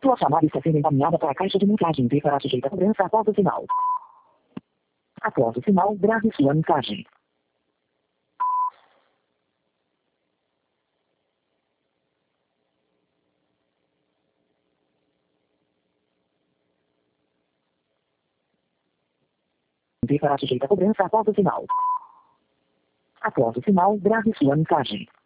Sua chamada está sendo encaminhada para a caixa de mensagem e será sujeita a cobrança após o sinal. Após o sinal, grave sua mensagem. Será sujeita a cobrança após o sinal. Após o sinal, grave sua mensagem.